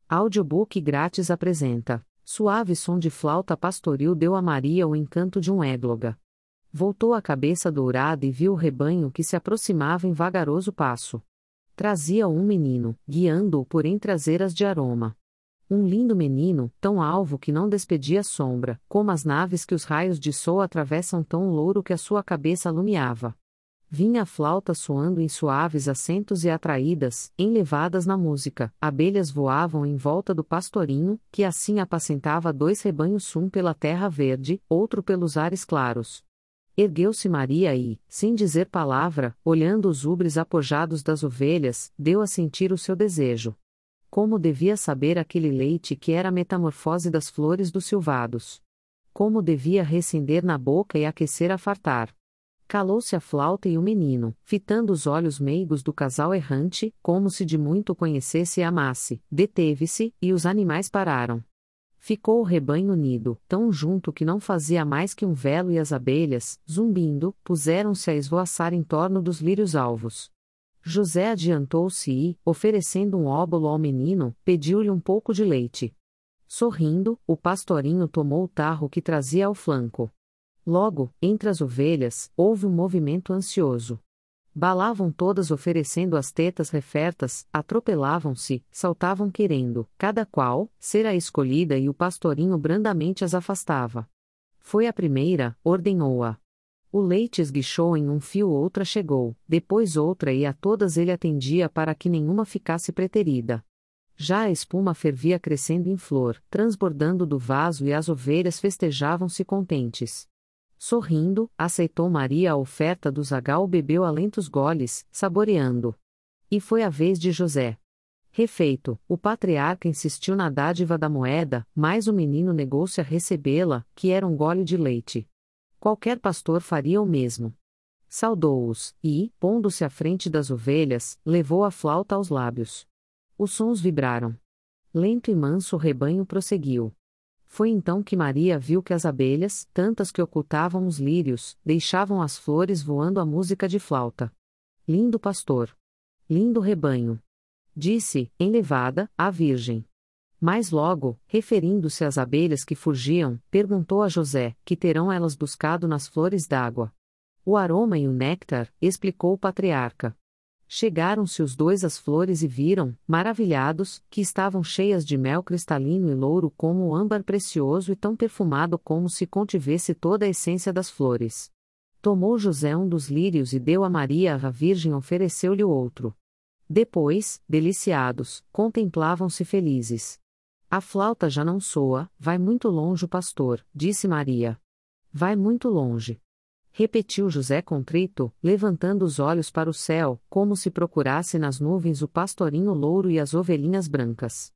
Audiobook grátis apresenta. Suave som de flauta pastoril deu a Maria o encanto de um égloga. Voltou a cabeça dourada e viu o rebanho que se aproximava em vagaroso passo. Trazia um menino, guiando-o por entre as eras de aroma. Um lindo menino, tão alvo que não despedia sombra, como as naves que os raios de sol atravessam, tão louro que a sua cabeça alumiava. Vinha a flauta soando em suaves acentos e atraídas, enlevadas na música, abelhas voavam em volta do pastorinho, que assim apacentava dois rebanhos, um pela terra verde, outro pelos ares claros. Ergueu-se Maria e, sem dizer palavra, olhando os ubres apojados das ovelhas, deu a sentir o seu desejo. Como devia saber aquele leite que era a metamorfose das flores dos silvados? Como devia recender na boca e aquecer a fartar? Calou-se a flauta e o menino, fitando os olhos meigos do casal errante, como se de muito conhecesse e amasse, deteve-se, e os animais pararam. Ficou o rebanho unido, tão junto que não fazia mais que um velo, e as abelhas, zumbindo, puseram-se a esvoaçar em torno dos lírios alvos. José adiantou-se e, oferecendo um óbolo ao menino, pediu-lhe um pouco de leite. Sorrindo, o pastorinho tomou o tarro que trazia ao flanco. Logo, entre as ovelhas, houve um movimento ansioso. Balavam todas oferecendo as tetas refertas, atropelavam-se, saltavam querendo, cada qual, ser a escolhida, e o pastorinho brandamente as afastava. Foi a primeira, ordenou-a. O leite esguichou em um fio, outra chegou, depois outra, e a todas ele atendia para que nenhuma ficasse preterida. Já a espuma fervia crescendo em flor, transbordando do vaso, e as ovelhas festejavam-se contentes. Sorrindo, aceitou Maria a oferta do zagal, bebeu a lentos goles, saboreando. E foi a vez de José. Refeito, o patriarca insistiu na dádiva da moeda, mas o menino negou-se a recebê-la, que era um gole de leite. Qualquer pastor faria o mesmo. Saudou-os, e, pondo-se à frente das ovelhas, levou a flauta aos lábios. Os sons vibraram. Lento e manso o rebanho prosseguiu. Foi então que Maria viu que as abelhas, tantas que ocultavam os lírios, deixavam as flores voando a música de flauta. Lindo pastor! Lindo rebanho! Disse, enlevada, a Virgem. Mas logo, referindo-se às abelhas que fugiam, perguntou a José: que terão elas buscado nas flores d'água? O aroma e o néctar, explicou o patriarca. Chegaram-se os dois às flores e viram, maravilhados, que estavam cheias de mel cristalino e louro como o âmbar precioso, e tão perfumado como se contivesse toda a essência das flores. Tomou José um dos lírios e deu a Maria, a Virgem ofereceu-lhe o outro. Depois, deliciados, contemplavam-se felizes. A flauta já não soa, vai muito longe o pastor, disse Maria. Vai muito longe. Repetiu José contrito, levantando os olhos para o céu, como se procurasse nas nuvens o pastorinho louro e as ovelhinhas brancas.